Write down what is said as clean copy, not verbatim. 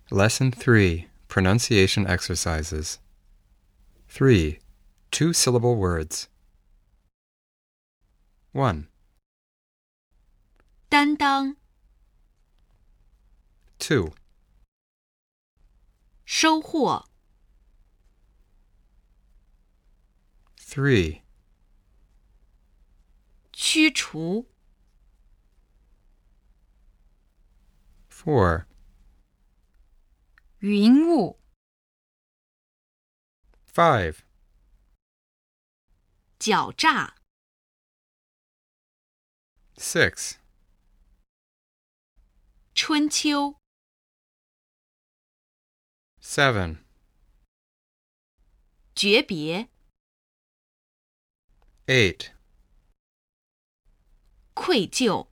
Lesson 3, Pronunciation Exercises. 3. Two-syllable words. 1, 担当 2, 收获 3, 驱除 4, 云雾 5, 狡诈 6, 春秋 7, 诀别 8, 愧疚